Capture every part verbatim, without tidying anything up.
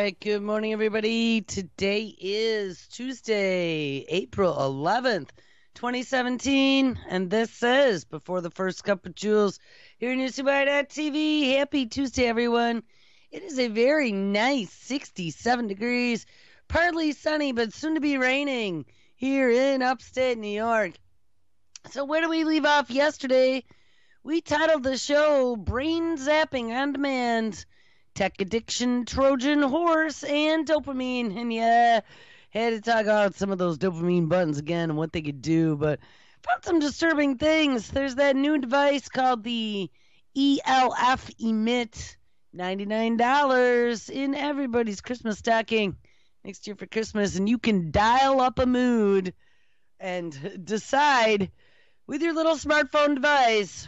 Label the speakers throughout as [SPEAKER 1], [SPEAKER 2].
[SPEAKER 1] right. Good morning, everybody. Today is Tuesday, April eleventh, twenty seventeen. And this is Before the First Cup of Jules here in U C Y dot T V. Happy Tuesday, everyone. It is a very nice sixty-seven degrees, partly sunny, but soon to be raining here in upstate New York. So, where do we leave off yesterday? We titled the show Brain Zapping on Demand, Tech Addiction, Trojan Horse, and Dopamine. And yeah, had to talk about some of those dopamine buttons again and what they could do, but found some disturbing things. There's that new device called the E L F Emit, ninety-nine dollars in everybody's Christmas stocking next year for Christmas, and you can dial up a mood and decide with your little smartphone device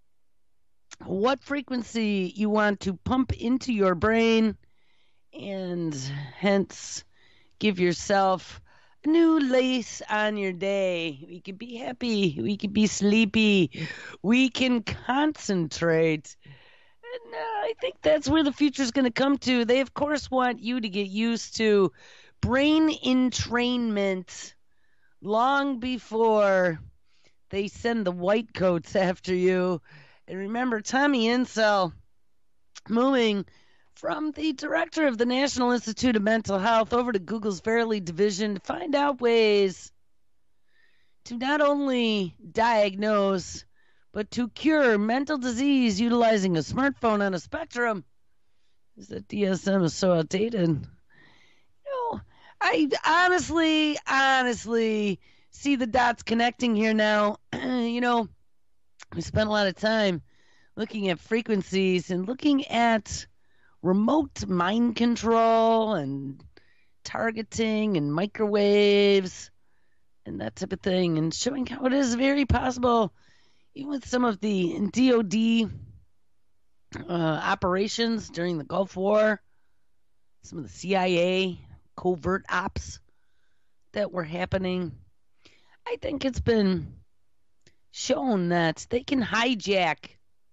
[SPEAKER 1] what frequency you want to pump into your brain, and hence give yourself a new lace on your day. We can be happy, we can be sleepy, we can concentrate. And uh, I think that's where the future is going to come to. They, of course, want you to get used to brain entrainment long before they send the white coats after you. And remember, Tommy Insel moving from the director of the National Institute of Mental Health over to Google's Verily division to find out ways to not only diagnose, but to cure mental disease utilizing a smartphone on a spectrum. Is that D S M is so outdated? You know, I honestly, honestly see the dots connecting here now. You know, we spent a lot of time looking at frequencies and looking at remote mind control and targeting and microwaves and that type of thing, and showing how it is very possible, even with some of the D O D uh, operations during the Gulf War, some of the C I A covert ops that were happening. I think it's been shown that they can hijack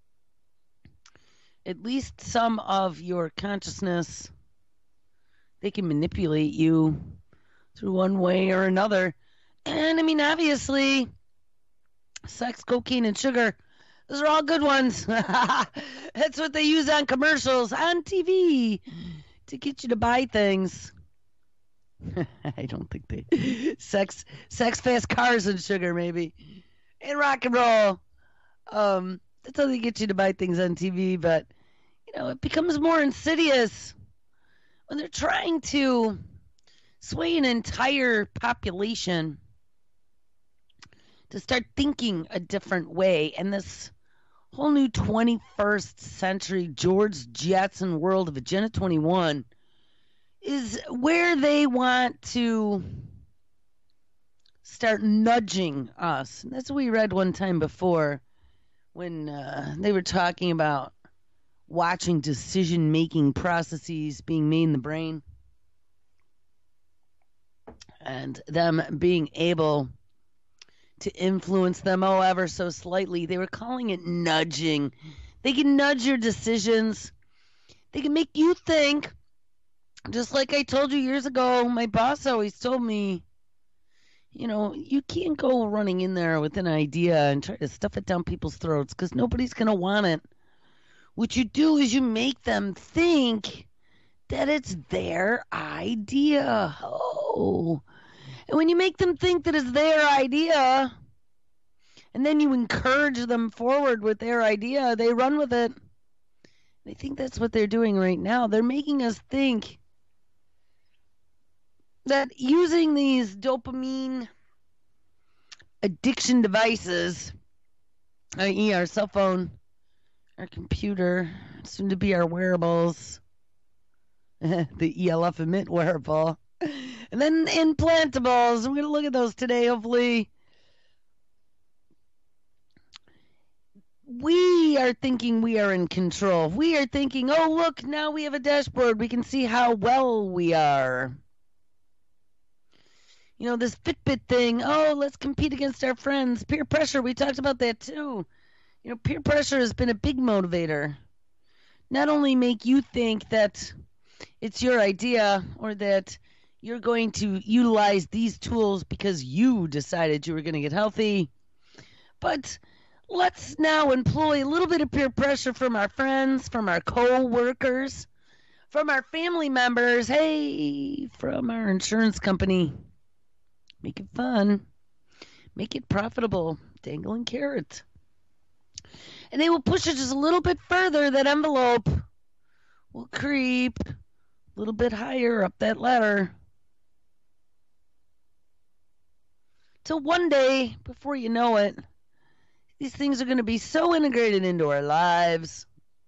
[SPEAKER 1] at least some of your consciousness. They can manipulate you through one way or another. And I mean, obviously, sex, cocaine, and sugar, those are all good ones. That's what they use on commercials, on T V, to get you to buy things. I don't think they... Sex, sex, fast cars, and sugar, maybe. And rock and roll. Um, that's how they get you to buy things on T V, but, you know, it becomes more insidious when they're trying to sway an entire population to start thinking a different way. And this whole new twenty-first century George Jetson world of Agenda twenty-one is where they want to start nudging us. And that's what we read one time before when uh, they were talking about watching decision-making processes being made in the brain and them being able to influence them, oh, ever so slightly. They were calling it nudging. They can nudge your decisions. They can make you think. Just like I told you years ago, my boss always told me, you know, you can't go running in there with an idea and try to stuff it down people's throats because nobody's going to want it. What you do is you make them think that it's their idea. Oh. And when you make them think that it's their idea, and then you encourage them forward with their idea, they run with it. I think that's what they're doing right now. They're making us think that using these dopamine addiction devices, that is our cell phone, our computer, soon to be our wearables, the E L F Emit wearable, and then implantables. We're going to look at those today, hopefully. We are thinking we are in control. We are thinking, oh, look, now we have a dashboard. We can see how well we are. You know, this Fitbit thing, oh, let's compete against our friends. Peer pressure, we talked about that too. You know, peer pressure has been a big motivator. Not only make you think that it's your idea or that you're going to utilize these tools because you decided you were going to get healthy. But let's now employ a little bit of peer pressure from our friends, from our co-workers, from our family members, hey, from our insurance company. Make it fun. Make it profitable. Dangling carrots. And they will push it just a little bit further. That envelope will creep a little bit higher up that ladder. Till one day, before you know it, these things are going to be so integrated into our lives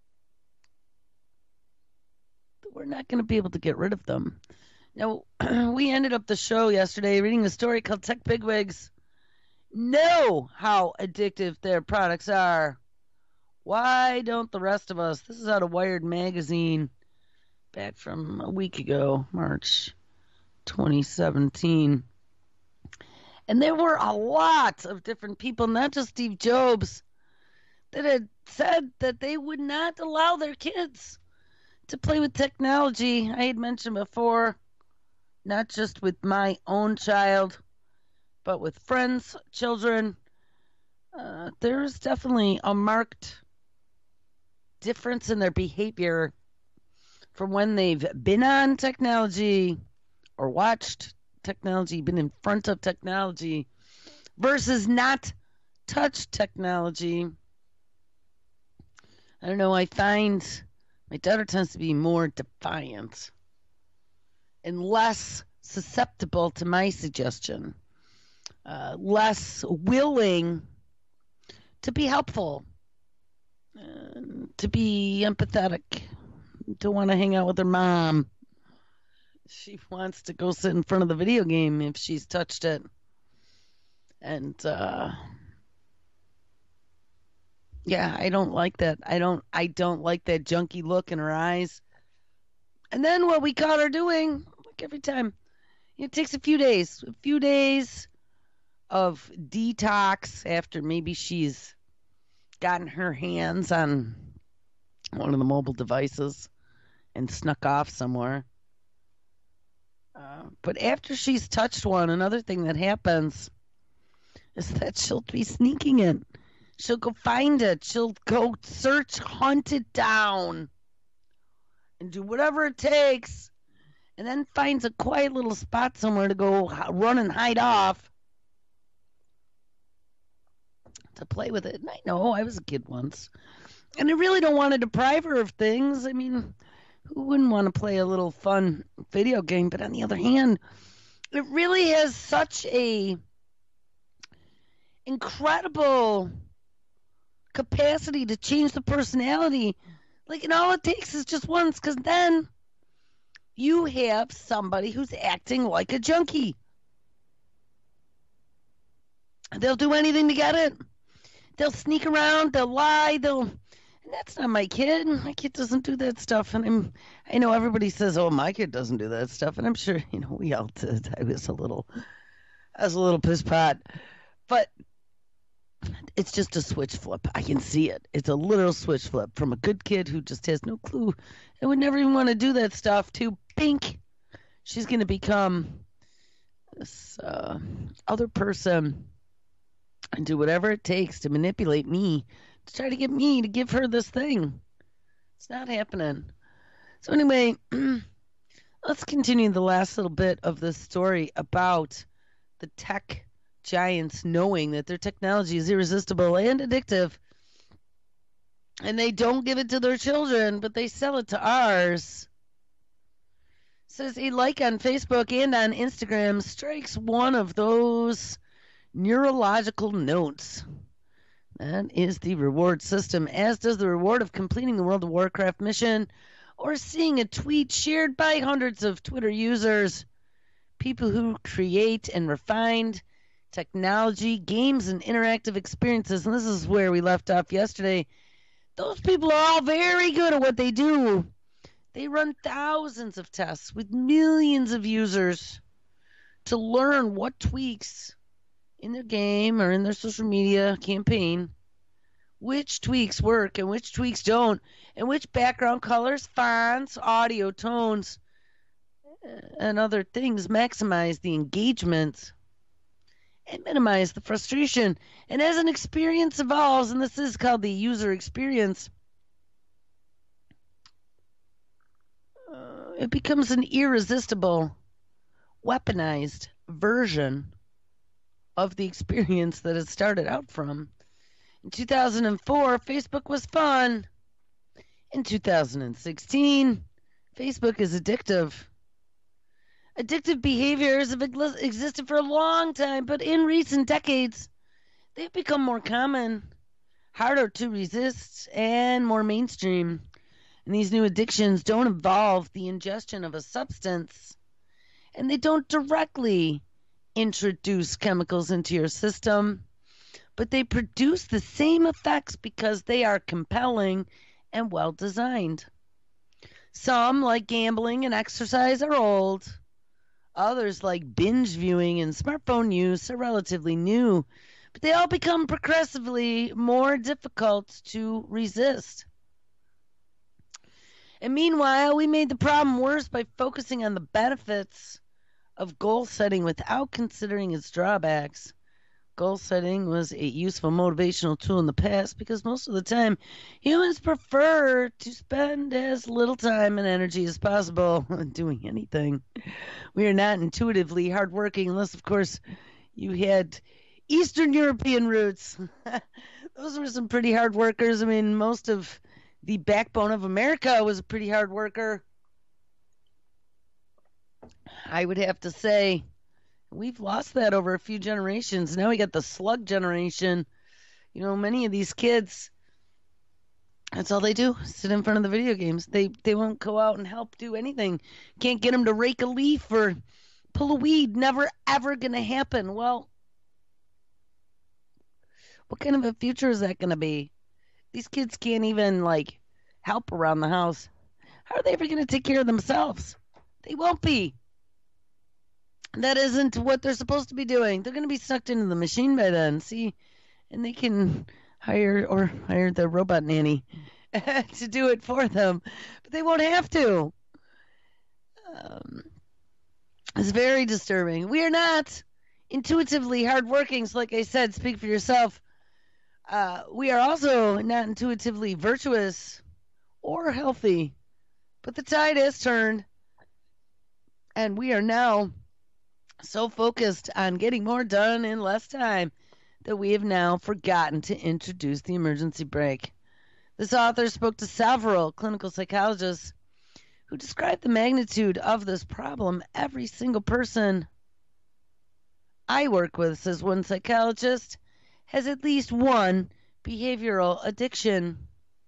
[SPEAKER 1] that we're not going to be able to get rid of them. Now, we ended up the show yesterday reading a story called Tech Bigwigs Know How Addictive Their Products Are. Why don't the rest of us? This is out of Wired Magazine, back from a week ago, March twenty seventeen. And there were a lot of different people, not just Steve Jobs, that had said that they would not allow their kids to play with technology. I had mentioned before, not just with my own child, but with friends, children. Uh, there's definitely a marked difference in their behavior from when they've been on technology or watched technology, been in front of technology, versus not touched technology. I don't know, I find my daughter tends to be more defiant and less susceptible to my suggestion, uh, less willing to be helpful, uh, to be empathetic, to want to hang out with her mom. She wants to go sit in front of the video game if she's touched it. And, uh, yeah, I don't like that. I don't, I don't like that junky look in her eyes. And then what we caught her doing, like every time, it takes a few days, a few days of detox after maybe she's gotten her hands on one of the mobile devices and snuck off somewhere. Uh, but after she's touched one, another thing that happens is that she'll be sneaking it. She'll go find it. She'll go search, hunt it down, and do whatever it takes, and then finds a quiet little spot somewhere to go run and hide off to play with it. And I know, I was a kid once, and I really don't want to deprive her of things. I mean, who wouldn't want to play a little fun video game? But on the other hand, it really has such a incredible capacity to change the personality. Like, and all it takes is just once, because then you have somebody who's acting like a junkie. They'll do anything to get it. They'll sneak around. They'll lie. They'll... And that's not my kid. My kid doesn't do that stuff. And I'm, I know everybody says, "Oh, my kid doesn't do that stuff," and I'm sure, you know, we all did. I was a little, I was a little piss pot, but it's just a switch flip. I can see it. It's a literal switch flip from a good kid who just has no clue and would never even want to do that stuff to pink. She's going to become this uh, other person and do whatever it takes to manipulate me, to try to get me to give her this thing. It's not happening. So anyway, let's continue the last little bit of this story about the tech giants knowing that their technology is irresistible and addictive, and they don't give it to their children, but they sell it to ours. It says a like on Facebook and on Instagram strikes one of those neurological notes. That is the reward system, as does the reward of completing the World of Warcraft mission or seeing a tweet shared by hundreds of Twitter users. People who create and refined technology, games, and interactive experiences. And this is where we left off yesterday. Those people are all very good at what they do. They run thousands of tests with millions of users to learn what tweaks in their game or in their social media campaign which tweaks work and which tweaks don't, and which background colors, fonts, audio tones, and other things maximize the engagement and minimize the frustration. And as an experience evolves, and this is called the user experience, uh, it becomes an irresistible, weaponized version of the experience that it started out from. In two thousand four, Facebook was fun. In two thousand sixteen, Facebook is addictive. Addictive behaviors have existed for a long time, but in recent decades, they've become more common, harder to resist, and more mainstream. And these new addictions don't involve the ingestion of a substance, and they don't directly introduce chemicals into your system, but they produce the same effects because they are compelling and well designed. Some, like gambling and exercise, are old. Others, like binge viewing and smartphone use, are relatively new, but they all become progressively more difficult to resist. And meanwhile, we made the problem worse by focusing on the benefits of goal setting without considering its drawbacks. Goal setting was a useful motivational tool in the past because most of the time humans prefer to spend as little time and energy as possible doing anything. We are not intuitively hardworking unless, of course, you had Eastern European roots. Those were some pretty hard workers. I mean, most of the backbone of America was a pretty hard worker. I would have to say we've lost that over a few generations. Now we got the slug generation. You know, many of these kids, that's all they do, sit in front of the video games. They they won't go out and help do anything. Can't get them to rake a leaf or pull a weed. Never, ever going to happen. Well, what kind of a future is that going to be? These kids can't even, like, help around the house. How are they ever going to take care of themselves? They won't be. That isn't what they're supposed to be doing. They're going to be sucked into the machine by then. See, and they can hire or hire the robot nanny to do it for them, but they won't have to. Um, it's very disturbing. We are not intuitively hardworking. So, like I said, speak for yourself. Uh, we are also not intuitively virtuous or healthy, but the tide has turned, and we are now so focused on getting more done in less time that we have now forgotten to introduce the emergency brake. This author spoke to several clinical psychologists who described the magnitude of this problem. Every single person I work with, says one psychologist, has at least one behavioral addiction.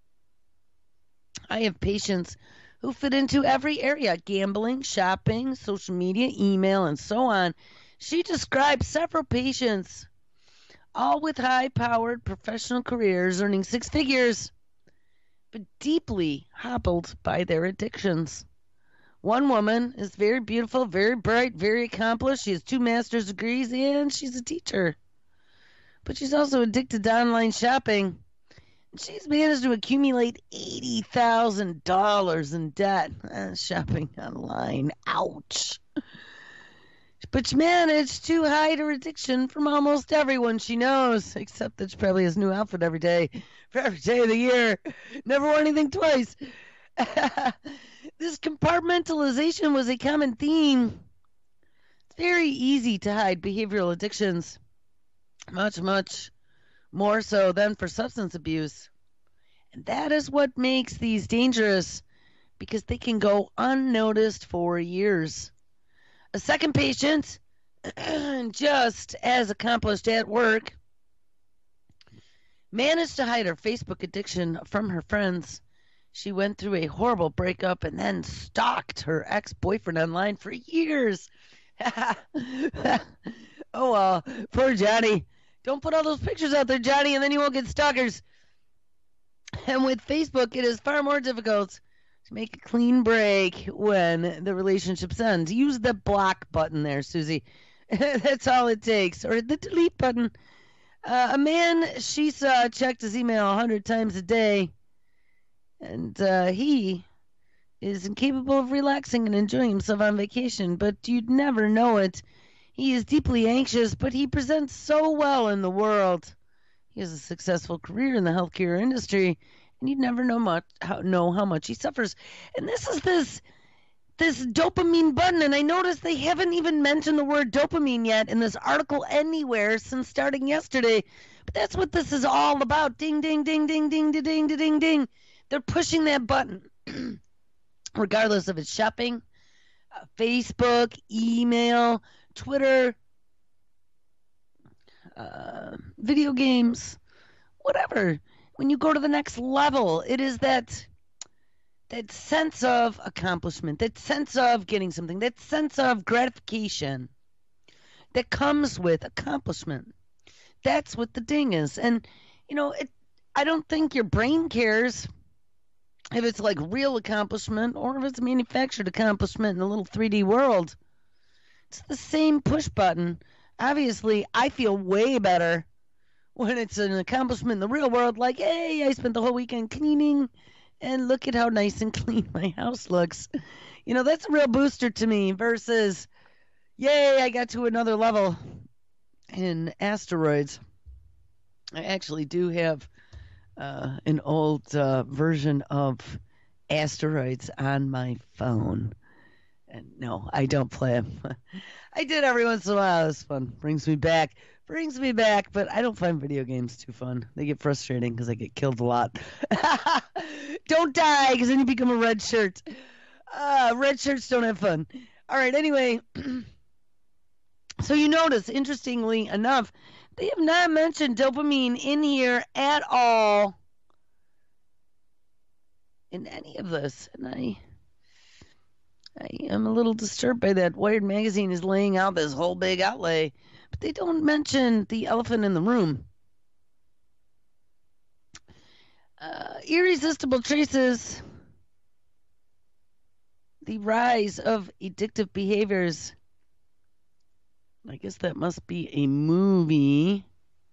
[SPEAKER 1] I have patients who fit into every area: gambling, shopping, social media, email, and so on. She described several patients, all with high-powered professional careers, earning six figures, but deeply hobbled by their addictions. One woman is very beautiful, very bright, very accomplished. She has two master's degrees, and she's a teacher. But she's also addicted to online shopping. She's managed to accumulate eighty thousand dollars in debt. Uh, shopping online. Ouch. But she managed to hide her addiction from almost everyone she knows, except that she probably has a new outfit every day, for every day of the year. Never wore anything twice. This compartmentalization was a common theme. It's very easy to hide behavioral addictions. Much, much more so than for substance abuse. And that is what makes these dangerous, because they can go unnoticed for years. A second patient, just as accomplished at work, managed to hide her Facebook addiction from her friends. She went through a horrible breakup and then stalked her ex-boyfriend online for years. Oh, well, poor Johnny. Don't put all those pictures out there, Johnny, and then you won't get stalkers. And with Facebook, it is far more difficult to make a clean break when the relationship ends. Use the block button there, Susie. That's all it takes. Or the delete button. Uh, a man, she's uh, checked his email a hundred times a day, and uh, he is incapable of relaxing and enjoying himself on vacation, but you'd never know it. He is deeply anxious, but he presents so well in the world. He has a successful career in the healthcare industry, and you'd never know much how know how much he suffers. And this is this this dopamine button, and I noticed they haven't even mentioned the word dopamine yet in this article anywhere since starting yesterday. But that's what this is all about. Ding, ding, ding, ding, ding, ding, ding, ding, ding. They're pushing that button, regardless if it's shopping, uh, Facebook, email, Twitter, uh, video games, whatever. When you go to the next level, it is that that sense of accomplishment, that sense of getting something, that sense of gratification that comes with accomplishment. That's what the ding is. And, you know, it, I don't think your brain cares if it's like real accomplishment or if it's manufactured accomplishment in a little three D world. It's the same push button. Obviously, I feel way better when it's an accomplishment in the real world, like, hey, I spent the whole weekend cleaning, and look at how nice and clean my house looks. You know, that's a real booster to me versus, yay, I got to another level in asteroids. I actually do have uh, an old uh, version of asteroids on my phone. And no, I don't play them. I did every once in a while. It's fun. Brings me back. Brings me back, but I don't find video games too fun. They get frustrating because I get killed a lot. Don't die, because then you become a red shirt. Uh, red shirts don't have fun. All right, anyway. So you notice, interestingly enough, they have not mentioned dopamine in here at all in any of this. And I... I am a little disturbed by that. Wired magazine is laying out this whole big outlay, but they don't mention the elephant in the room. Uh, irresistible traces, the rise of addictive behaviors. I guess that must be a movie.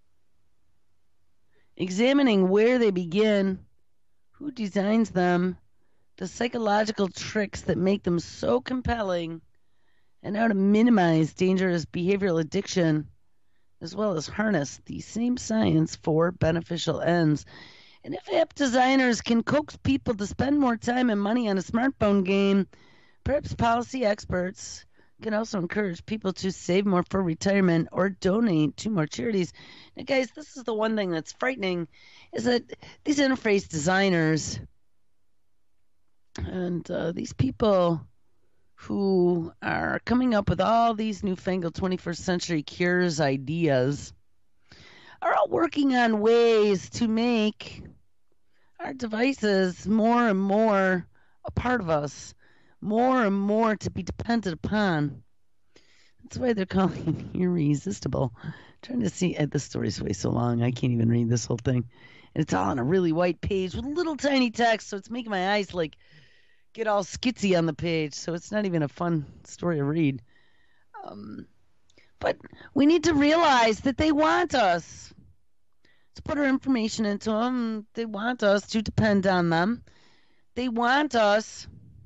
[SPEAKER 1] Examining where they begin, who designs them, the psychological tricks that make them so compelling, and how to minimize dangerous behavioral addiction, as well as harness the same science for beneficial ends. And if app designers can coax people to spend more time and money on a smartphone game, perhaps policy experts can also encourage people to save more for retirement or donate to more charities. Now, guys, this is the one thing that's frightening, is that these interface designers and uh, these people who are coming up with all these newfangled twenty-first century cures ideas are all working on ways to make our devices more and more a part of us, more and more to be dependent upon. That's why they're calling it irresistible. I'm trying to see, uh, this story's way so long, I can't even read this whole thing. And it's all on a really white page with little tiny text, so it's making my eyes like get all skitsy on the page, so it's not even a fun story to read. Um, but we need to realize that they want us to put our information into them. They want us to depend on them. They want us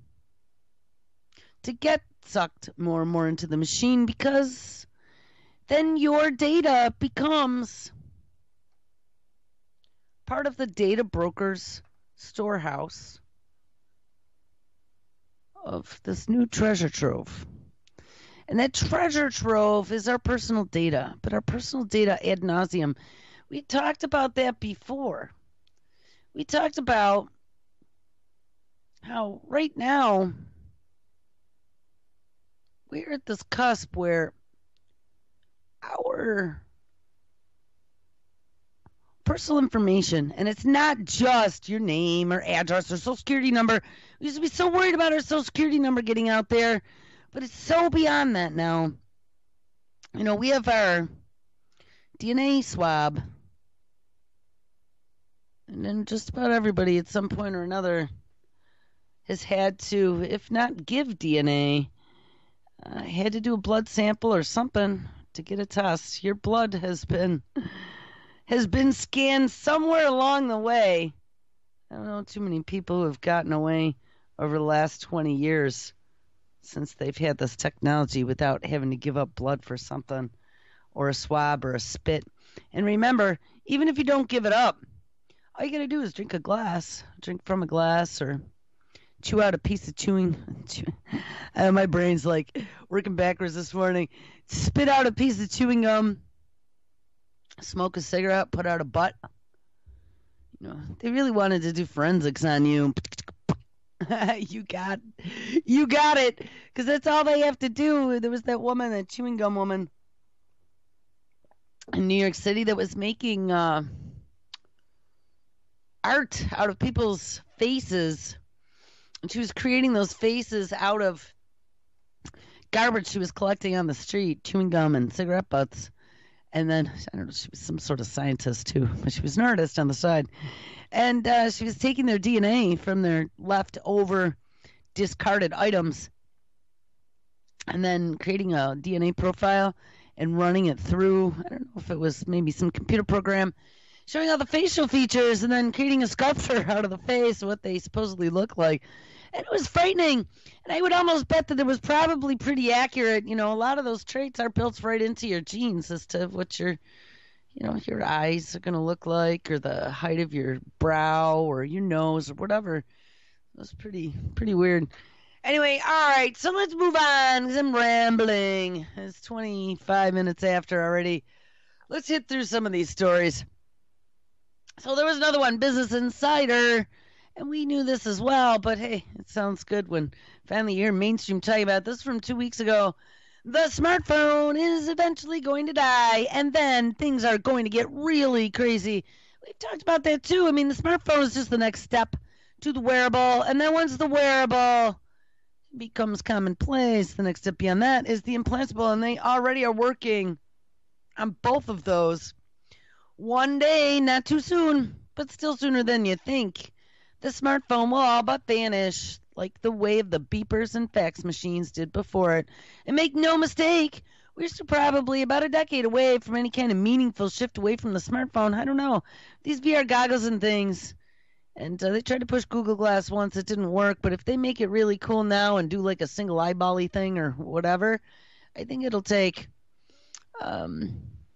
[SPEAKER 1] to get sucked more and more into the machine, because then your data becomes part of the data broker's storehouse of this new treasure trove. And that treasure trove is our personal data, but our personal data ad nauseum. We talked about that before. We talked about how right now we're at this cusp where our personal information, and it's not just your name or address or social security number. We used to be so worried about our social security number getting out there, but it's so beyond that now. You know, we have our D N A swab, and then just about everybody at some point or another has had to, if not give D N A, uh, had to do a blood sample or something to get a test. Your blood has been has been scanned somewhere along the way. I don't know too many people who have gotten away over the last twenty years since they've had this technology without having to give up blood for something or a swab or a spit. And remember, even if you don't give it up, all you got to do is drink a glass, drink from a glass, or chew out a piece of chewing. uh, my brain's like working backwards this morning. Spit out a piece of chewing gum, smoke a cigarette, put out a butt. You know, they really wanted to do forensics on you. you got, you got it, because that's all they have to do. There was that woman, that chewing gum woman in New York City that was making uh, art out of people's faces. And she was creating those faces out of garbage she was collecting on the street, chewing gum and cigarette butts. And then, I don't know, she was some sort of scientist too, but she was an artist on the side. And uh, she was taking their D N A from their leftover discarded items and then creating a D N A profile and running it through, I don't know if it was maybe some computer program, showing all the facial features and then creating a sculpture out of the face, what they supposedly look like. And it was frightening. And I would almost bet that it was probably pretty accurate. You know, a lot of those traits are built right into your genes as to what your, you know, your eyes are going to look like, or the height of your brow or your nose or whatever. It was pretty, pretty weird. Anyway, all right, so let's move on because I'm rambling. It's twenty-five minutes after already. Let's hit through some of these stories. So there was another one, Business Insider, and we knew this as well, but hey, it sounds good when finally you hear mainstream talking about this from two weeks ago. The smartphone is eventually going to die, and then things are going to get really crazy. We've talked about that too. I mean, the smartphone is just the next step to the wearable, and then once the wearable becomes commonplace, the next step beyond that is the implantable, and they already are working on both of those. One day, not too soon, but still sooner than you think, the smartphone will all but vanish, like the way of the beepers and fax machines did before it. And make no mistake, we're still probably about a decade away from any kind of meaningful shift away from the smartphone. I don't know. These V R goggles and things, and uh, they tried to push Google Glass once. It didn't work, but if they make it really cool now and do like a single eyeball-y thing or whatever, I think it'll take... Um,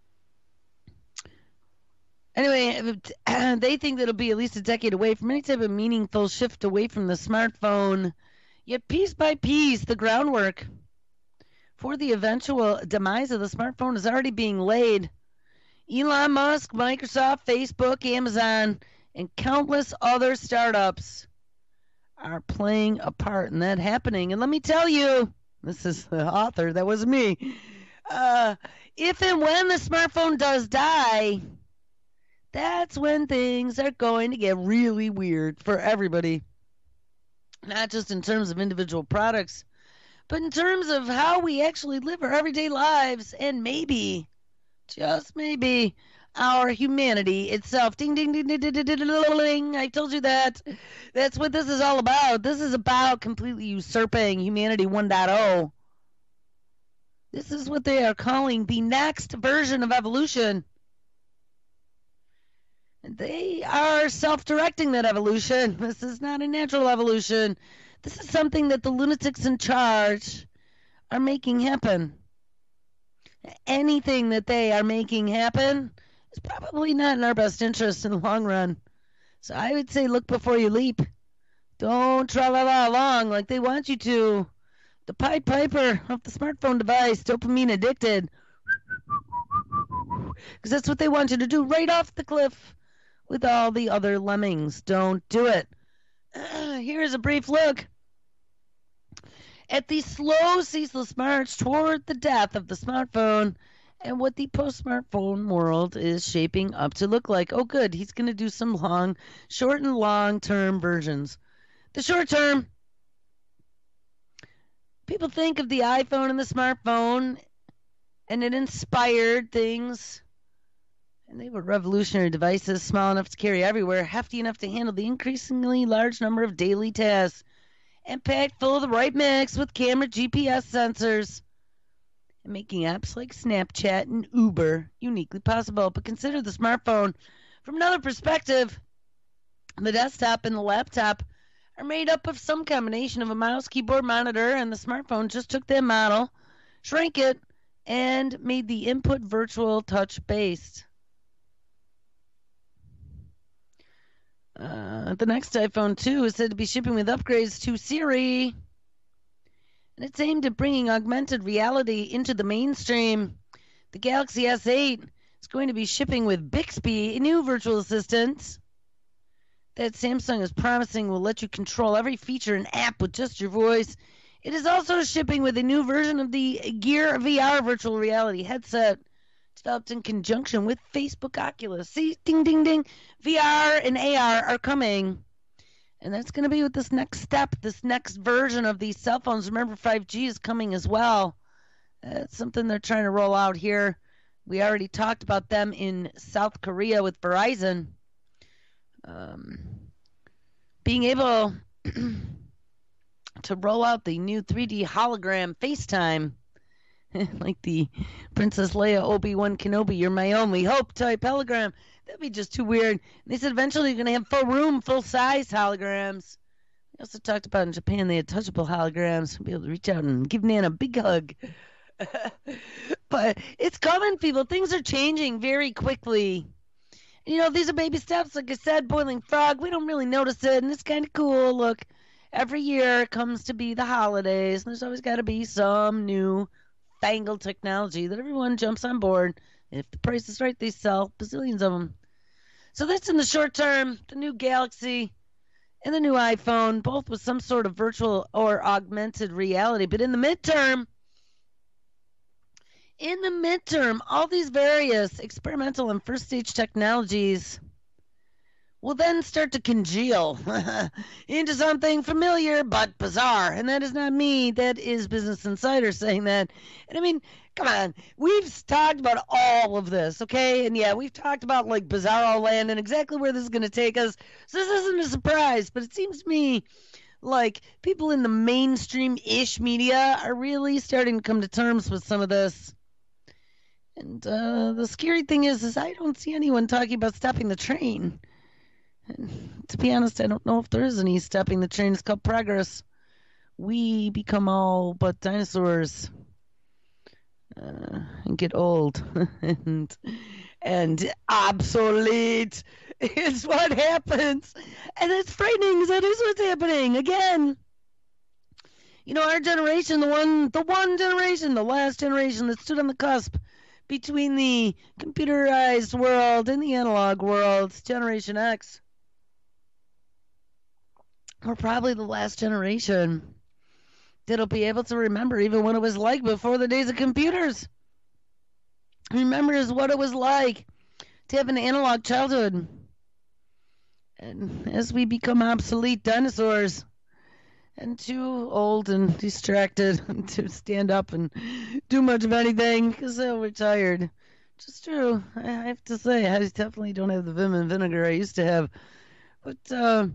[SPEAKER 1] Anyway, they think that it'll be at least a decade away from any type of meaningful shift away from the smartphone. Yet piece by piece, the groundwork for the eventual demise of the smartphone is already being laid. Elon Musk, Microsoft, Facebook, Amazon, and countless other startups are playing a part in that happening. And let me tell you, this is the author, that was me. Uh, if and when the smartphone does die, that's when things are going to get really weird for everybody. Not just in terms of individual products, but in terms of how we actually live our everyday lives, and maybe, just maybe, our humanity itself. Ding, ding, ding, ding, ding, ding, ding, ding, ding. I told you that. That's what this is all about. This is about completely usurping humanity one point oh. This is what they are calling the next version of evolution. They are self-directing that evolution. This is not a natural evolution. This is something that the lunatics in charge are making happen. Anything that they are making happen is probably not in our best interest in the long run. So I would say look before you leap. Don't tra-la-la along like they want you to. The Pied Piper of the smartphone device, dopamine addicted. Because that's what they want you to do right off the cliff. With all the other lemmings. Don't do it. Uh, here is a brief look at the slow, ceaseless march toward the death of the smartphone and what the post-smartphone world is shaping up to look like. Oh, good. He's going to do some long, short and long-term versions. The short term, people think of the iPhone and the smartphone, and it inspired things. And they were revolutionary devices, small enough to carry everywhere, hefty enough to handle the increasingly large number of daily tasks, and packed full of the right mix with camera G P S sensors. and making apps like Snapchat and Uber uniquely possible. But consider the smartphone from another perspective. The desktop and the laptop are made up of some combination of a mouse, keyboard, monitor, and the smartphone just took that model, shrank it, and made the input virtual touch-based. Uh, the next iPhone two is said to be shipping with upgrades to Siri, and it's aimed at bringing augmented reality into the mainstream. The Galaxy S eight is going to be shipping with Bixby, a new virtual assistant that Samsung is promising will let you control every feature and app with just your voice. It is also shipping with a new version of the Gear V R virtual reality headset, developed in conjunction with Facebook Oculus. See, ding, ding, ding. V R and A R are coming. And that's going to be with this next step, this next version of these cell phones. Remember, five G is coming as well. It's something they're trying to roll out here. We already talked about them in South Korea with Verizon. Um, being able to roll out the new three D hologram FaceTime, like the Princess Leia Obi-Wan Kenobi, you're my only hope type hologram. That'd be just too weird. They said eventually you're going to have full room, full size holograms. They also talked about in Japan they had touchable holograms. Be able to reach out and give Nan a big hug. But it's coming, people. Things are changing very quickly. You know, these are baby steps. Like I said, boiling frog, we don't really notice it, and it's kind of cool. Look, every year it comes to be the holidays, and there's always got to be some new fangled technology that everyone jumps on board. If the price is right, they sell bazillions of them. So that's in the short term, the new Galaxy and the new iPhone, both with some sort of virtual or augmented reality. But in the midterm, In the midterm, all these various experimental and first stage technologies will then start to congeal into something familiar but bizarre. And that is not me. That is Business Insider saying that. And I mean, come on. We've talked about all of this, okay? And yeah, we've talked about like Bizarro Land and exactly where this is going to take us. So this isn't a surprise, but it seems to me like people in the mainstream-ish media are really starting to come to terms with some of this. And uh, the scary thing is, is I don't see anyone talking about stopping the train. And to be honest, I don't know if there is any stopping the train. It's called progress. We become all but dinosaurs uh, and get old and and obsolete. It's what happens, and it's frightening. That is what's happening again. You know, our generation, the one, the one generation, the last generation that stood on the cusp between the computerized world and the analog world, Generation X. We're probably the last generation that'll be able to remember even what it was like before the days of computers. Remembers what it was like to have an analog childhood. And as we become obsolete dinosaurs and too old and distracted to stand up and do much of anything because we're tired. Just true. I have to say, I definitely don't have the vim and vinegar I used to have. But, uh,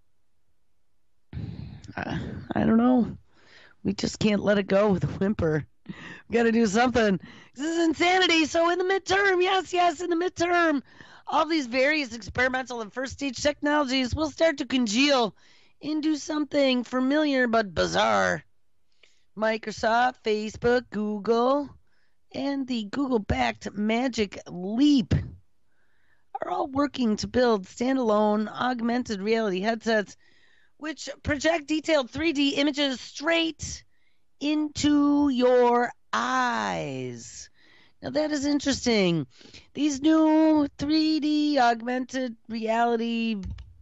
[SPEAKER 1] I, I don't know. We just can't let it go with a whimper. We've got to do something. This is insanity. So in the midterm, yes, yes, in the midterm, all these various experimental and first stage technologies will start to congeal into something familiar but bizarre. Microsoft, Facebook, Google, and the Google-backed Magic Leap are all working to build standalone augmented reality headsets which project detailed three D images straight into your eyes. Now that is interesting. These new three D augmented reality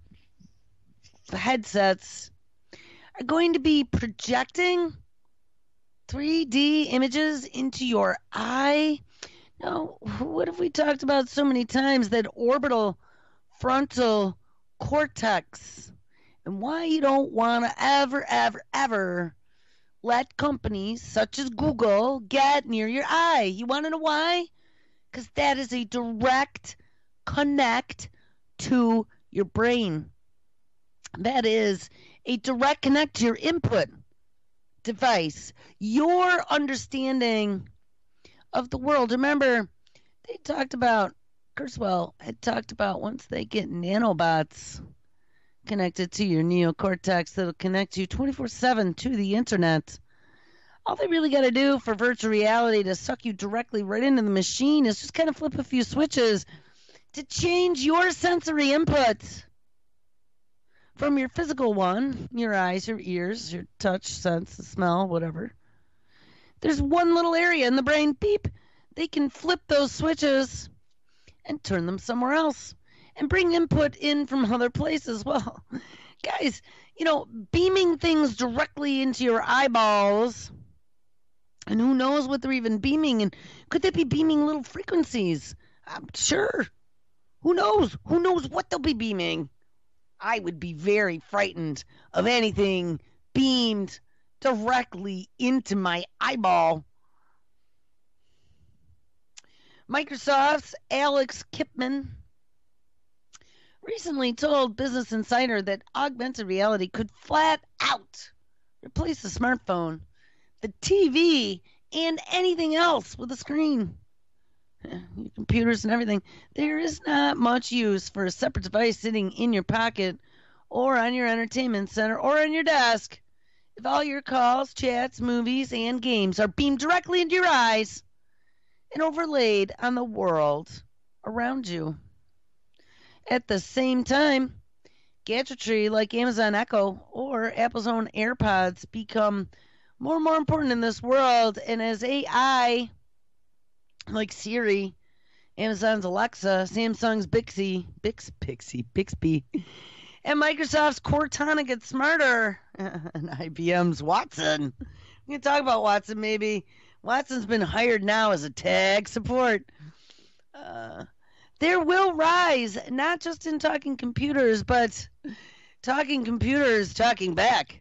[SPEAKER 1] headsets are going to be projecting three D images into your eye. Now, what have we talked about so many times? That orbital frontal cortex. And why you don't want to ever, ever, ever let companies such as Google get near your eye. You want to know why? Because that is a direct connect to your brain. That is a direct connect to your input device. Your understanding of the world. Remember, they talked about, Kurzweil had talked about once they get nanobots connected to your neocortex that'll connect you twenty-four seven to the internet. All they really got to do for virtual reality to suck you directly right into the machine is just kind of flip a few switches to change your sensory input from your physical one, your eyes, your ears, your touch, sense, smell, whatever. There's one little area in the brain, beep, they can flip those switches and turn them somewhere else and bring input in from other places. Well, guys, you know, beaming things directly into your eyeballs, and who knows what they're even beaming, and could they be beaming little frequencies? I'm sure. Who knows? Who knows what they'll be beaming? I would be very frightened of anything beamed directly into my eyeball. Microsoft's Alex Kipman recently told Business Insider that augmented reality could flat out replace the smartphone, the T V, and anything else with a screen. Your computers and everything. There is not much use for a separate device sitting in your pocket or on your entertainment center or on your desk if all your calls, chats, movies, and games are beamed directly into your eyes and overlaid on the world around you. At the same time, gadgetry like Amazon Echo or Apple's own AirPods become more and more important in this world, and as A I like Siri, Amazon's Alexa, Samsung's Bixby, Bix, Bixby, Bixby, and Microsoft's Cortana get smarter, and I B M's Watson. We can talk about Watson maybe. Watson's been hired now as a tag support. Uh, there will rise, not just in talking computers, but talking computers talking back.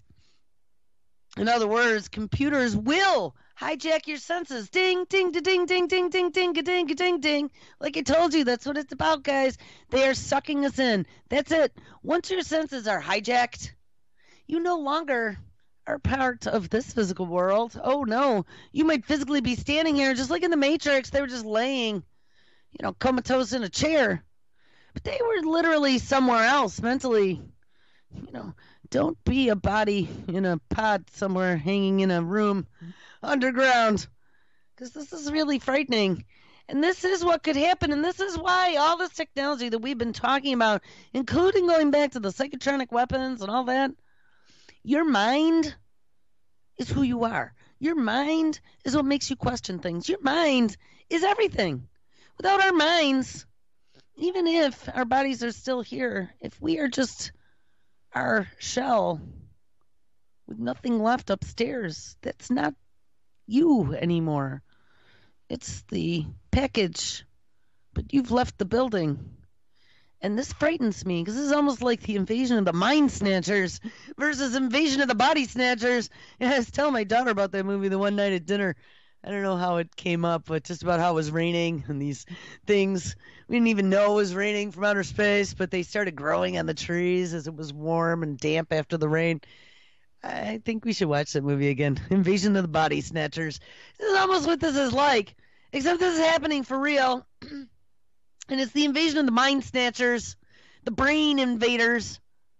[SPEAKER 1] In other words, computers will hijack your senses. Ding, ding, ding, ding, ding, ding, ding, ding, ding, ding, ding. Like I told you, that's what it's about, guys. They are sucking us in. That's it. Once your senses are hijacked, you no longer are part of this physical world. Oh, no. You might physically be standing here, just like in the Matrix. They were just laying, you know, comatose in a chair. But they were literally somewhere else mentally. You know, don't be a body in a pod somewhere hanging in a room underground, because this is really frightening. And this is what could happen, and this is why all this technology that we've been talking about, including going back to the psychotronic weapons and all that, your mind is who you are. Your mind is what makes you question things. Your mind is everything. Without our minds, even if our bodies are still here, if we are just our shell with nothing left upstairs, that's not you anymore. It's the package, but you've left the building. And this frightens me, because this is almost like the invasion of the mind snatchers versus invasion of the body snatchers. And I was telling my daughter about that movie the one night at dinner. I don't know how it came up, but just about how it was raining and these things. We didn't even know it was raining from outer space, but they started growing on the trees as it was warm and damp after the rain. I think we should watch that movie again. Invasion of the Body Snatchers. This is almost what this is like, except this is happening for real. And it's the invasion of the mind snatchers, the brain invaders.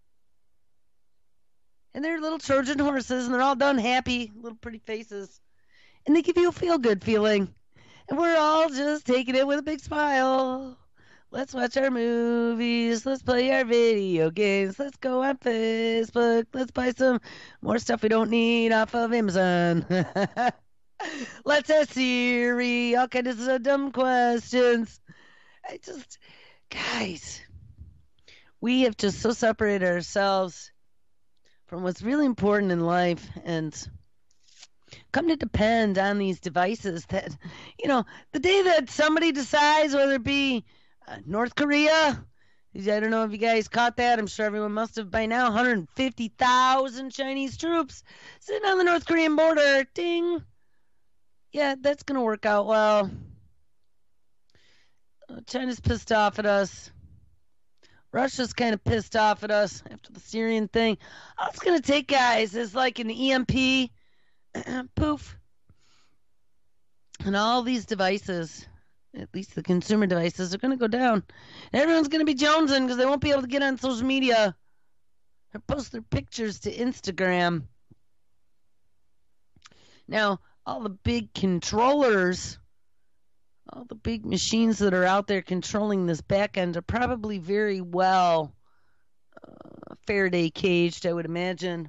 [SPEAKER 1] And they're little Trojan horses, and they're all done happy, little pretty faces. And they give you a feel-good feeling. And we're all just taking it with a big smile. Let's watch our movies. Let's play our video games. Let's go on Facebook. Let's buy some more stuff we don't need off of Amazon. Let's ask Siri all kinds of dumb questions. I just, guys, we have just so separated ourselves from what's really important in life and come to depend on these devices that, you know, the day that somebody decides, whether it be uh, North Korea, I don't know if you guys caught that. I'm sure everyone must have by now. one hundred fifty thousand Chinese troops sitting on the North Korean border. Ding. Yeah, that's going to work out well. Uh, China's pissed off at us. Russia's kind of pissed off at us after the Syrian thing. All it's going to take, guys, is like an E M P. Poof. And all these devices, at least the consumer devices, are going to go down. And everyone's going to be jonesing because they won't be able to get on social media or post their pictures to Instagram. Now, all the big controllers, all the big machines that are out there controlling this back end are probably very well uh, Faraday caged, I would imagine.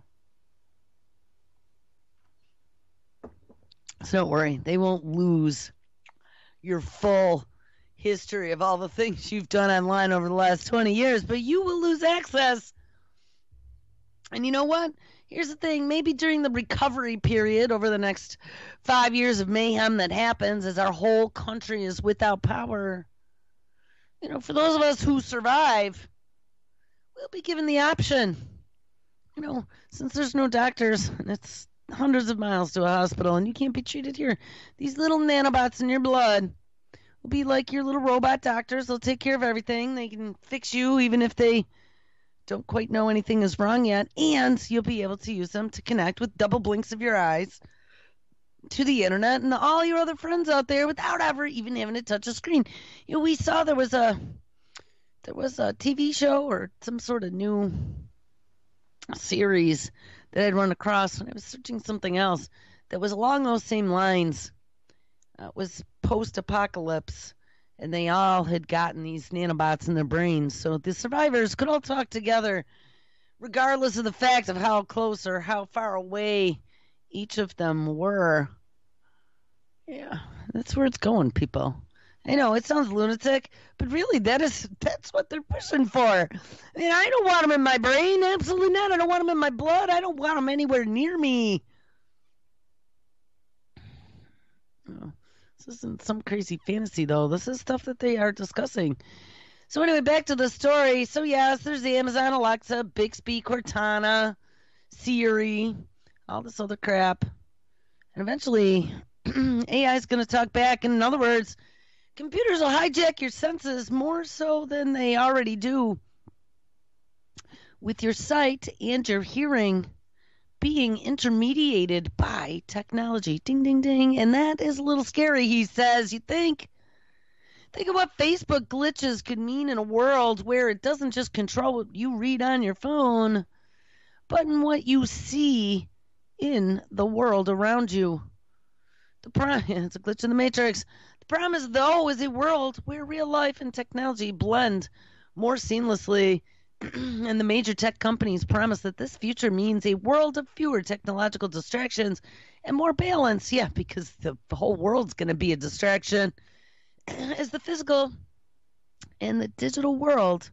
[SPEAKER 1] So don't worry, they won't lose your full history of all the things you've done online over the last twenty years, but you will lose access. And you know what? Here's the thing. Maybe during the recovery period over the next five years of mayhem that happens as our whole country is without power, you know, for those of us who survive, we'll be given the option. You know, since there's no doctors and it's hundreds of miles to a hospital and you can't be treated here, these little nanobots in your blood will be like your little robot doctors. They'll take care of everything. They can fix you even if they don't quite know anything is wrong yet, and you'll be able to use them to connect with double blinks of your eyes to the internet and all your other friends out there without ever even having to touch a screen. You know, we saw there was a there was a T V show or some sort of new series that I'd run across when I was searching something else that was along those same lines. Uh, it was post-apocalypse. And they all had gotten these nanobots in their brains. So the survivors could all talk together, regardless of the fact of how close or how far away each of them were. Yeah, that's where it's going, people. I know, it sounds lunatic, but really, that is that's what they're pushing for. I mean, I don't want them in my brain. Absolutely not. I don't want them in my blood. I don't want them anywhere near me. Oh. This isn't some crazy fantasy, though. This is stuff that they are discussing. So anyway, back to the story. So yes, there's the Amazon Alexa, Bixby, Cortana, Siri, all this other crap. And eventually, A I is going to talk back. And in other words, computers will hijack your senses more so than they already do, with your sight and your hearing being intermediated by technology. Ding, ding, ding. And that is a little scary, he says. You think? Think of what Facebook glitches could mean in a world where it doesn't just control what you read on your phone, but in what you see in the world around you. The problem, it's a glitch in the matrix. The promise, though, is a world where real life and technology blend more seamlessly. And the major tech companies promise that this future means a world of fewer technological distractions and more balance. Yeah, because the whole world's going to be a distraction as the physical and the digital world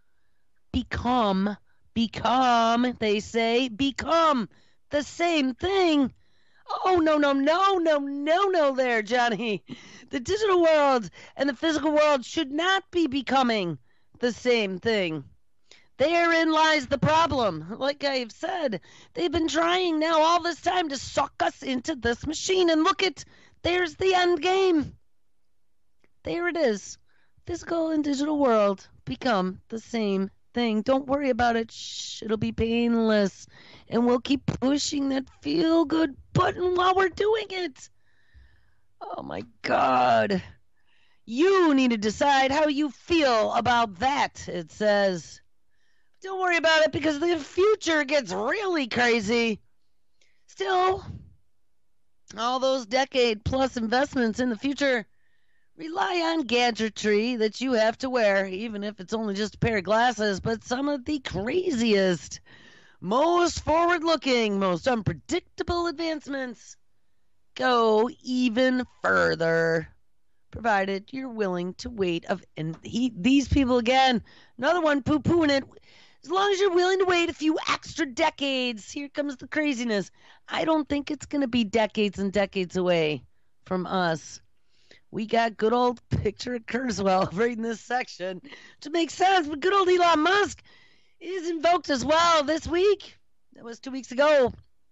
[SPEAKER 1] become, become, they say, become the same thing. Oh, no, no, no, no, no, no there, Johnny. The digital world and the physical world should not be becoming the same thing. Therein lies the problem. Like I've said, they've been trying now all this time to suck us into this machine. And look at, there's the end game. There it is. Physical and digital world become the same thing. Don't worry about it. Shh, it'll be painless. And we'll keep pushing that feel-good button while we're doing it. Oh, my God. You need to decide how you feel about that, it says. Don't worry about it because the future gets really crazy. Still, all those decade-plus investments in the future rely on gadgetry that you have to wear, even if it's only just a pair of glasses. But some of the craziest, most forward-looking, most unpredictable advancements go even further, provided you're willing to wait. Of and he, these people, again, another one poo-pooing it. As long as you're willing to wait a few extra decades, here comes the craziness. I don't think it's going to be decades and decades away from us. We got good old picture of Kurzweil right in this section, which makes sense, but good old Elon Musk is invoked as well this week. That was two weeks ago.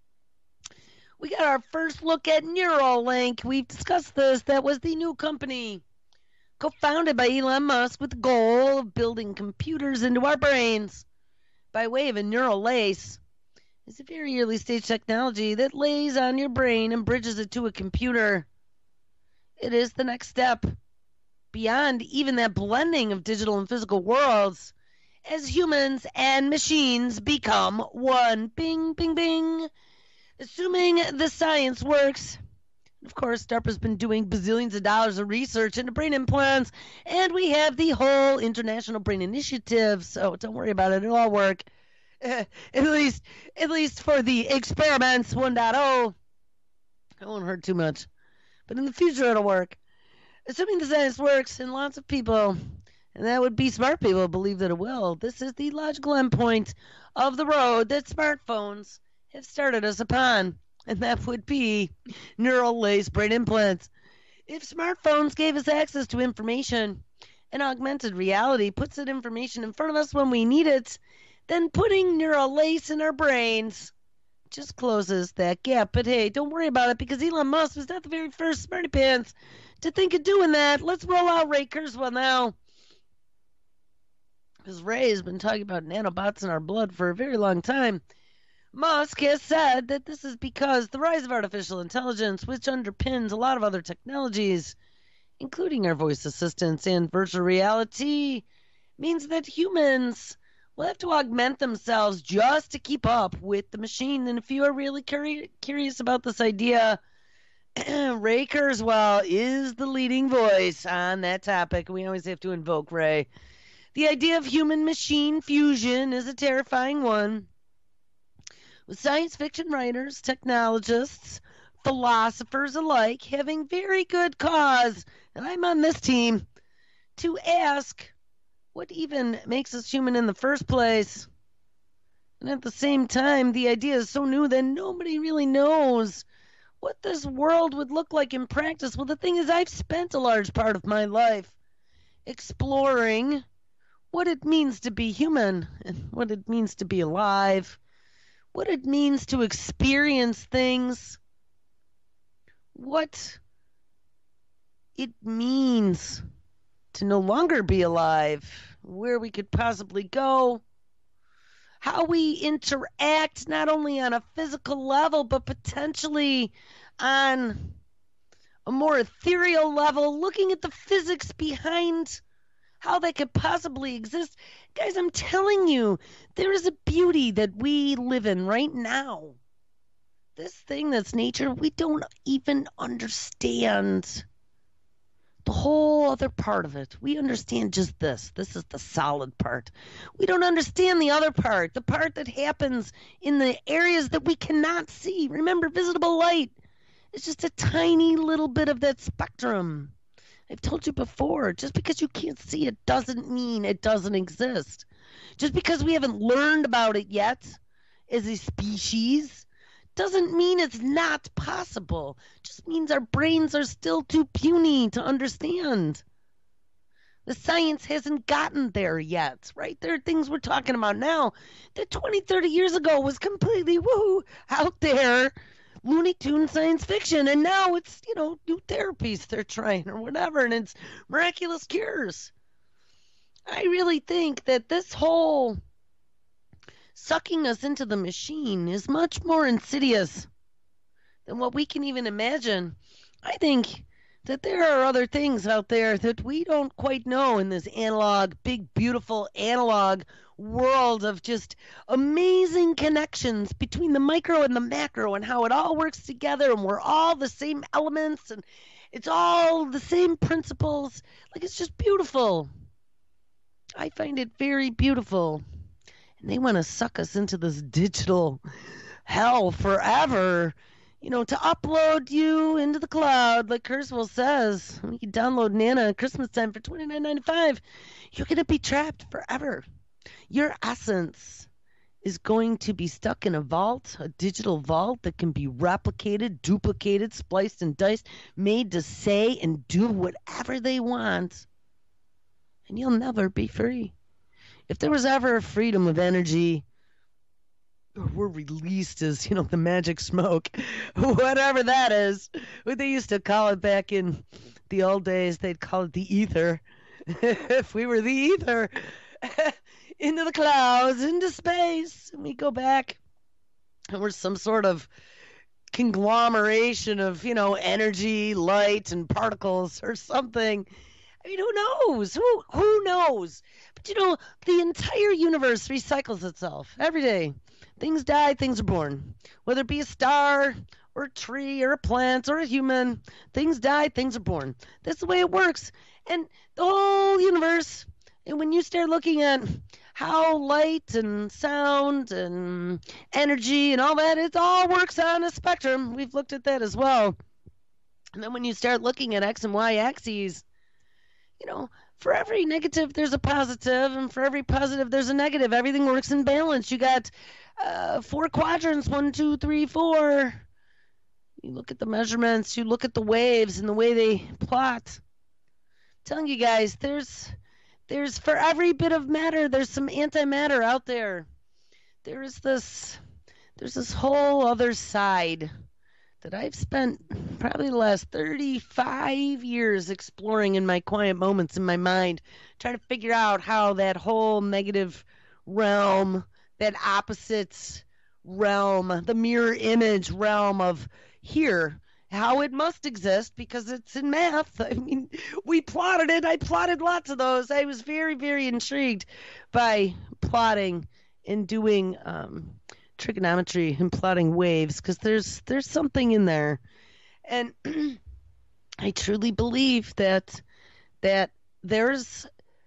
[SPEAKER 1] We got our first look at Neuralink. We've discussed this. That was the new company co-founded by Elon Musk with the goal of building computers into our brains by way of a neural lace. It's a very early stage technology that lays on your brain and bridges it to a computer. it is the next step beyond even that blending of digital and physical worlds as humans and machines become one. Bing, bing, bing. Assuming the science works. Of course, DARPA's been doing bazillions of dollars of research into brain implants, and we have the whole International Brain Initiative, so don't worry about it, it'll all work. Uh, at least at least for the experiments one point oh. It won't hurt too much. But in the future it'll work. Assuming the science works, and lots of people, and that would be smart people, believe that it will, this is the logical endpoint of the road that smartphones have started us upon, and that would be neural lace brain implants. If smartphones gave us access to information, and augmented reality puts that information in front of us when we need it, then putting neural lace in our brains just closes that gap. But hey, don't worry about it, because Elon Musk was not the very first smarty pants to think of doing that. Let's roll out Ray Kurzweil now, because Ray has been talking about nanobots in our blood for a very long time. Musk has said that this is because the rise of artificial intelligence, which underpins a lot of other technologies, including our voice assistants and virtual reality, means that humans will have to augment themselves just to keep up with the machine. And if you are really curi- curious about this idea, Ray Kurzweil is the leading voice on that topic. We always have to invoke Ray. The idea of human-machine fusion is a terrifying one, with science fiction writers, technologists, philosophers alike having very good cause, and I'm on this team, to ask what even makes us human in the first place. And at the same time, the idea is so new that nobody really knows what this world would look like in practice. Well, the thing is, I've spent a large part of my life exploring what it means to be human, and what it means to be alive, what it means to experience things, what it means to no longer be alive, where we could possibly go, how we interact not only on a physical level, but potentially on a more ethereal level, looking at the physics behind how they could possibly exist. Guys, I'm telling you, there is a beauty that we live in right now. This thing that's nature, we don't even understand the whole other part of it. We understand just this. This is the solid part. We don't understand the other part, the part that happens in the areas that we cannot see. Remember, visible light is just a tiny little bit of that spectrum. I've told you before, just because you can't see it doesn't mean it doesn't exist. Just because we haven't learned about it yet as a species doesn't mean it's not possible. Just means our brains are still too puny to understand. The science hasn't gotten there yet, right? There are things we're talking about now that twenty, thirty years ago was completely woo out there, Looney Tune science fiction, and now it's, you know, new therapies they're trying or whatever, and it's miraculous cures. I really think that this whole sucking us into the machine is much more insidious than what we can even imagine. I think that there are other things out there that we don't quite know in this analog, big, beautiful analog world of just amazing connections between the micro and the macro and how it all works together, and we're all the same elements and it's all the same principles. Like, it's just beautiful. I find it very beautiful. And they want to suck us into this digital hell forever. You know, to upload you into the cloud, like Kurzweil says. You can download Nana at Christmas time for twenty-nine ninety-five. You're going to be trapped forever. Your essence is going to be stuck in a vault, a digital vault that can be replicated, duplicated, spliced and diced, made to say and do whatever they want. And you'll never be free. If there was ever a freedom of energy, or we're released as, you know, the magic smoke, whatever that is, what they used to call it back in the old days, they'd call it the ether. If we were the ether, into the clouds, into space, and we go back, and we're some sort of conglomeration of, you know, energy, light, and particles or something. I mean, who knows? Who who knows? But you know, the entire universe recycles itself every day. Things die, things are born. Whether it be a star or a tree or a plant or a human, things die, things are born. That's the way it works. And the whole universe, and when you start looking at how light and sound and energy and all that, it all works on a spectrum. We've looked at that as well. And then when you start looking at X and Y axes, you know, for every negative, there's a positive, and for every positive, there's a negative. Everything works in balance. You got uh, four quadrants, one, two, three, four. You look at the measurements, you look at the waves and the way they plot. I'm telling you guys, there's, there's for every bit of matter, there's some antimatter out there. There is this, there's this whole other side that I've spent probably the last thirty-five years exploring in my quiet moments in my mind, trying to figure out how that whole negative realm, that opposites realm, the mirror image realm of here, how it must exist because it's in math. I mean, we plotted it. I plotted lots of those. I was very, very intrigued by plotting and doing um, trigonometry and plotting waves because there's there's something in there, and I truly believe that that there's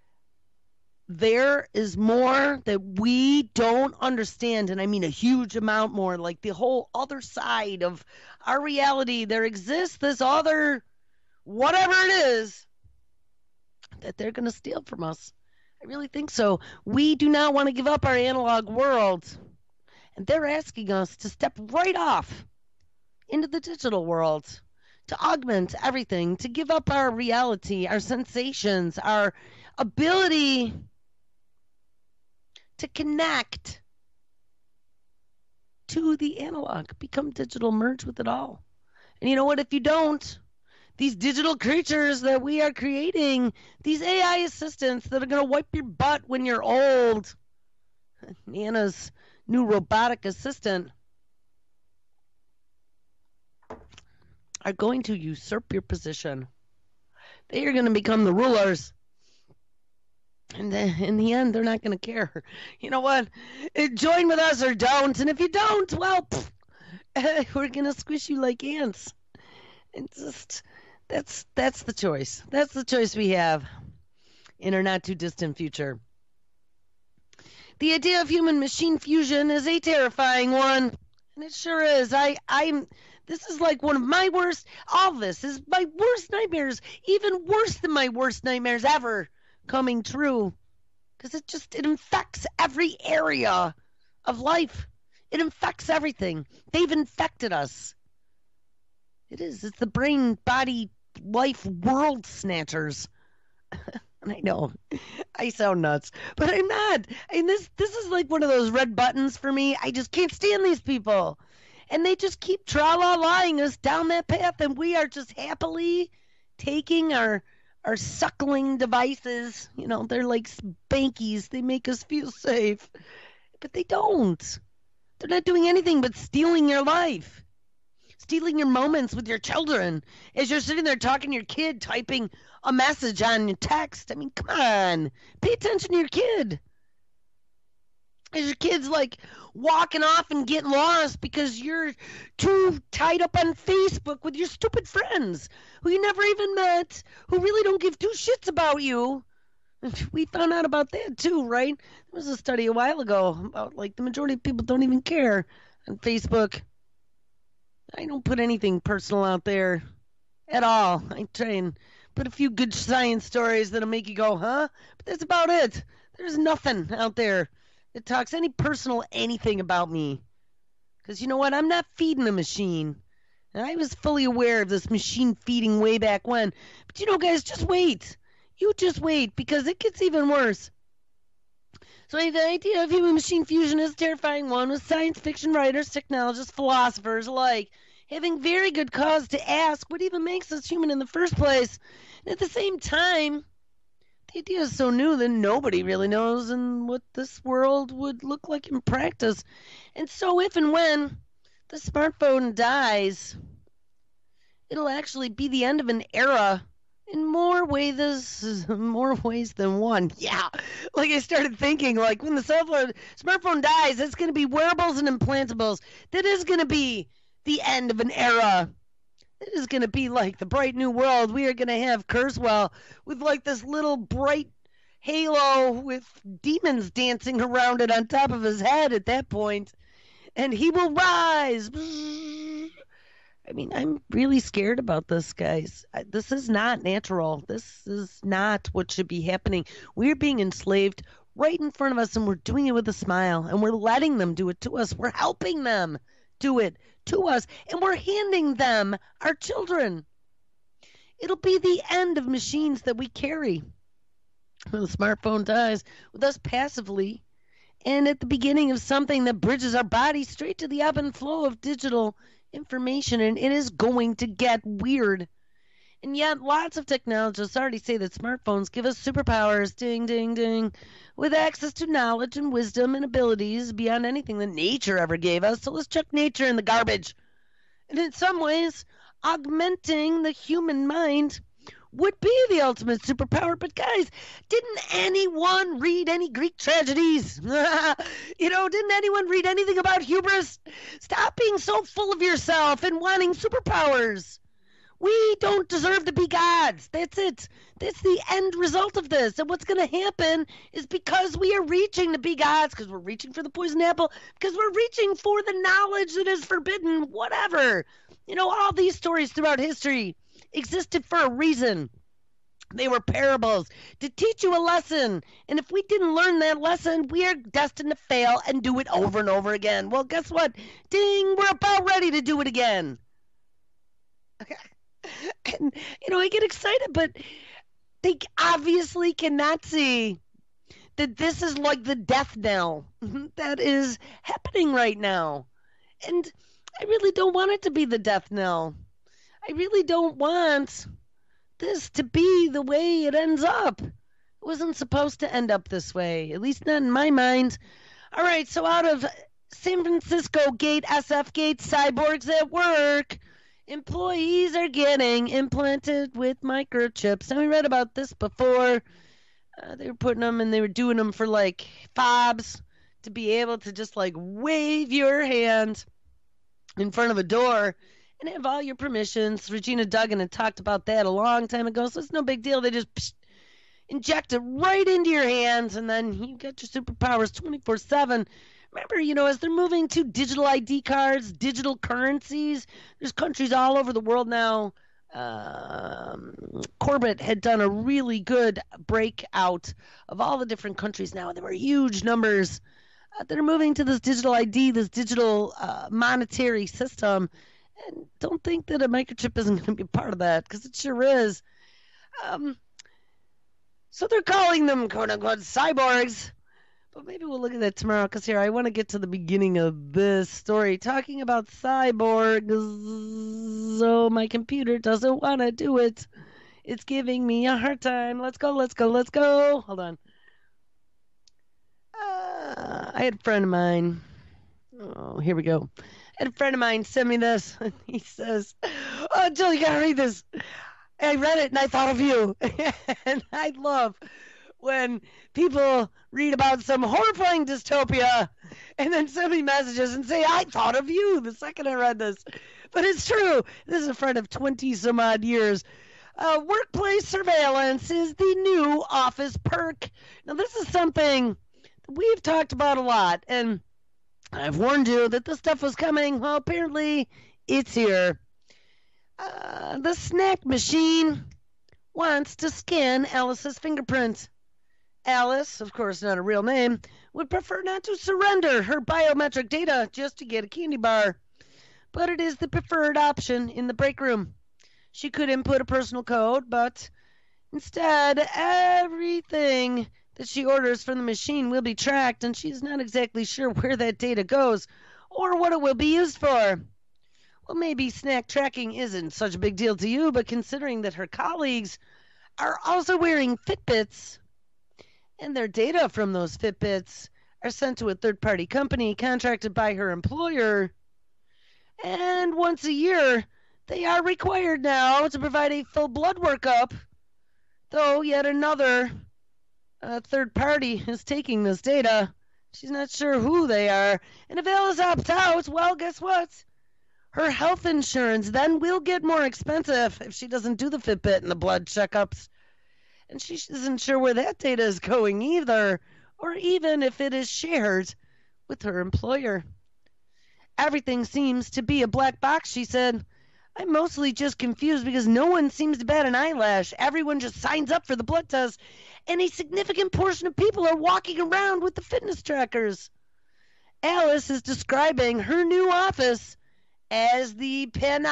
[SPEAKER 1] there is more that we don't understand, and I mean a huge amount more, like the whole other side of our reality. There exists this other whatever it is that they're going to steal from us. I really think so. We do not want to give up our analog world. And they're asking us to step right off into the digital world, to augment everything, to give up our reality, our sensations, our ability to connect to the analog, become digital, merge with it all. And you know what? If you don't, these digital creatures that we are creating, these A I assistants that are going to wipe your butt when you're old, Nana's new robotic assistant, are going to usurp your position. They are going to become the rulers. And then in the end, they're not going to care. You know what? Join with us or don't. And if you don't, well, pff, we're going to squish you like ants. And just, that's, that's the choice. That's the choice we have in our not too distant future. The idea of human machine fusion is a terrifying one, and it sure is. I, I'm. This is like one of my worst. All this is my worst nightmares, even worse than my worst nightmares ever coming true, because it just it infects every area of life. It infects everything. They've infected us. It is. It's the brain, body, life, world snatchers. I know I sound nuts, but I'm not. And this this is like one of those red buttons for me. I just can't stand these people. And they just keep tra-la-lying us down that path, and we are just happily taking our our suckling devices. You know, they're like spankies. They make us feel safe. But they don't. They're not doing anything but stealing your life. Stealing your moments with your children as you're sitting there talking to your kid, typing a message on your text. I mean, come on. Pay attention to your kid. As your kid's like walking off and getting lost because you're too tied up on Facebook with your stupid friends who you never even met, who really don't give two shits about you. We found out about that too, right? There was a study a while ago about like the majority of people don't even care on Facebook. I don't put anything personal out there at all. I try and put a few good science stories that'll make you go, huh? But that's about it. There's nothing out there that talks any personal anything about me. Because you know what? I'm not feeding a machine. And I was fully aware of this machine feeding way back when. But you know, guys, just wait. You just wait, because it gets even worse. So the idea of human machine fusion is a terrifying one, with science fiction writers, technologists, philosophers alike having very good cause to ask what even makes us human in the first place. And at the same time, the idea is so new that nobody really knows and what this world would look like in practice. And so if and when the smartphone dies, it'll actually be the end of an era in more ways, more ways than one. Yeah, like I started thinking, like when the cell phone, smartphone dies, it's going to be wearables and implantables. That is going to be the end of an era. It is going to be like the bright new world. We are going to have Kurzweil with like this little bright halo with demons dancing around it on top of his head at that point, and he will rise. I mean, I'm really scared about this, guys. This is not natural. This is not what should be happening. We're being enslaved right in front of us, and we're doing it with a smile, and we're letting them do it to us. We're helping them do it to us, and we're handing them our children. It'll be the end of machines that we carry. When the smartphone dies, with us passively, and at the beginning of something that bridges our body straight to the ebb and flow of digital information, and it is going to get weird. And yet, lots of technologists already say that smartphones give us superpowers, ding, ding, ding, with access to knowledge and wisdom and abilities beyond anything that nature ever gave us. So let's chuck nature in the garbage. And in some ways, augmenting the human mind would be the ultimate superpower. But guys, didn't anyone read any Greek tragedies? You know, didn't anyone read anything about hubris? Stop being so full of yourself and wanting superpowers. We don't deserve to be gods. That's it. That's the end result of this. And what's going to happen is because we are reaching to be gods, because we're reaching for the poison apple, because we're reaching for the knowledge that is forbidden, whatever. You know, all these stories throughout history existed for a reason. They were parables to teach you a lesson. And if we didn't learn that lesson, we are destined to fail and do it over and over again. Well, guess what? Ding, we're about ready to do it again. Okay. And, you know, I get excited, but they obviously cannot see that this is like the death knell that is happening right now. And I really don't want it to be the death knell. I really don't want this to be the way it ends up. It wasn't supposed to end up this way, at least not in my mind. All right, so out of San Francisco Gate, S F Gate, cyborgs at work, employees are getting implanted with microchips. And we read about this before. Uh, they were putting them and they were doing them for like fobs to be able to just like wave your hand in front of a door and have all your permissions. Regina Duggan had talked about that a long time ago, so it's no big deal. They just psh, inject it right into your hands, and then you get your superpowers twenty-four seven. Remember, you know, as they're moving to digital I D cards, digital currencies, there's countries all over the world now. Um, Corbett had done a really good breakout of all the different countries now. There were huge numbers uh, that are moving to this digital I D, this digital uh, monetary system. And don't think that a microchip isn't going to be part of that, because it sure is. Um, so they're calling them, quote-unquote, cyborgs. But maybe we'll look at that tomorrow, because here, I want to get to the beginning of this story, talking about cyborgs. So my computer doesn't want to do it. It's giving me a hard time. Let's go, let's go, let's go. Hold on. Uh, I had a friend of mine. Oh, here we go. I had a friend of mine send me this, and he says, "Oh, Jill, you gotta read this. I read it, and I thought of you." And I love when people read about some horrifying dystopia and then send me messages and say, "I thought of you," the second I read this. But it's true. This is a friend of twenty-some-odd years. Uh, workplace surveillance is the new office perk. Now, this is something we've talked about a lot, and I've warned you that this stuff was coming. Well, apparently it's here. Uh, the snack machine wants to scan Alice's fingerprint. Alice, of course not a real name, would prefer not to surrender her biometric data just to get a candy bar. But it is the preferred option in the break room. She could input a personal code, but instead, everything that she orders from the machine will be tracked, and she's not exactly sure where that data goes or what it will be used for. Well, maybe snack tracking isn't such a big deal to you, but considering that her colleagues are also wearing Fitbits, and their data from those Fitbits are sent to a third-party company contracted by her employer, And once a year, they are required now to provide a full blood workup, though yet another uh, third party is taking this data. She's not sure who they are. And if Alice opts out, well, guess what? Her health insurance then will get more expensive if she doesn't do the Fitbit and the blood checkups. And she isn't sure where that data is going either, or even if it is shared with her employer. Everything seems to be a black box, she said. I'm mostly just confused because no one seems to bat an eyelash. Everyone just signs up for the blood test, and a significant portion of people are walking around with the fitness trackers. Alice is describing her new office as the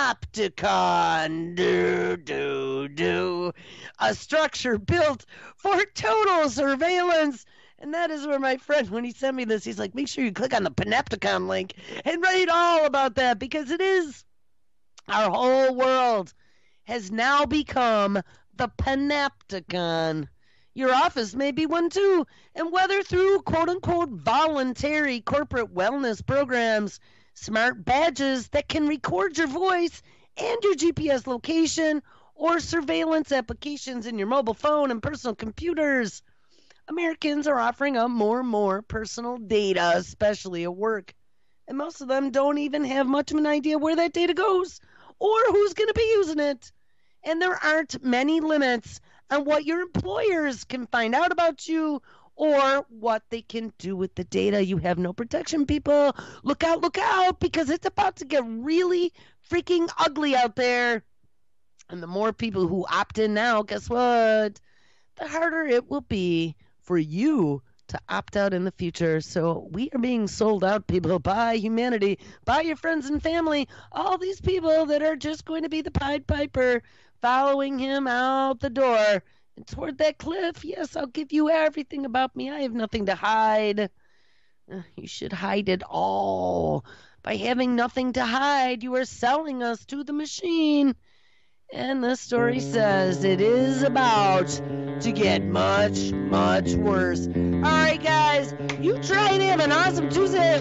[SPEAKER 1] Panopticon, do, do, do, a structure built for total surveillance. And that is where my friend, when he sent me this, he's like, make sure you click on the Panopticon link and read all about that, because it is, our whole world has now become the Panopticon. Your office may be one too, and whether through quote-unquote voluntary corporate wellness programs, smart badges that can record your voice and your G P S location, or surveillance applications in your mobile phone and personal computers, Americans are offering up more and more personal data, especially at work. And most of them don't even have much of an idea where that data goes or who's going to be using it. And there aren't many limits on what your employers can find out about you or what they can do with the data. You have no protection, people. Look out, look out, because it's about to get really freaking ugly out there. And the more people who opt in now, guess what? The harder it will be for you to opt out in the future. So we are being sold out, people, by humanity, by your friends and family, all these people that are just going to be the Pied Piper following him out the door and toward that cliff. Yes, I'll give you everything about me. I have nothing to hide. Uh, you should hide it all. By having nothing to hide, you are selling us to the machine. And the story says it is about to get much, much worse. All right, guys, you try and have an awesome Tuesday.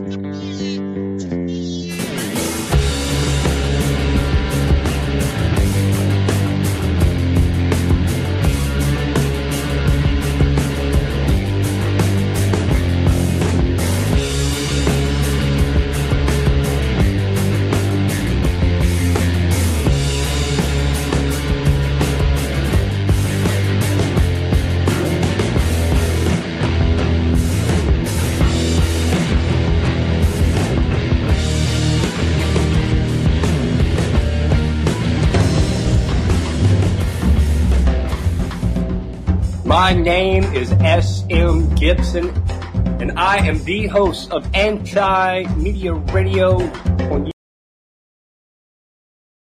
[SPEAKER 2] My name is S M Gibson, and I am the host of Anti-Media Radio on